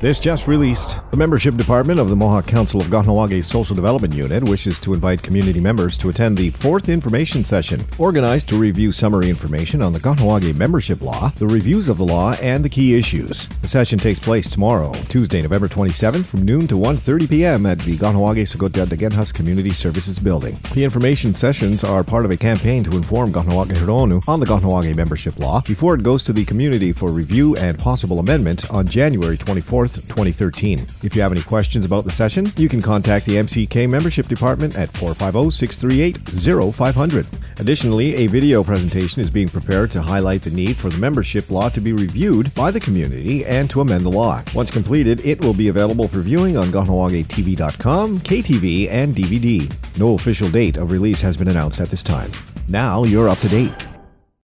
This just released. The membership department of the Mohawk Council of Kahnawake Social Development Unit wishes to invite community members to attend the 4th information session, organized to review summary information on the Kahnawake membership law, the reviews of the law, and the key issues. The session takes place tomorrow, Tuesday, November 27th, from noon to 1:30 p.m. at the Kahnawake Sogotia Degenhas Community Services Building. The information sessions are part of a campaign to inform Kahnawake Hironu on the Kahnawake membership law before it goes to the community for review and possible amendment on January 24th, 2013. If you have any questions about the session, you can contact the MCK membership department at 450-638-0500. Additionally, a video presentation is being prepared to highlight the need for the membership law to be reviewed by the community and to amend the law. Once completed, it will be available for viewing on Kahnawake.tv.com, KTV, and DVD. No official date of release has been announced at this time. Now you're up to date.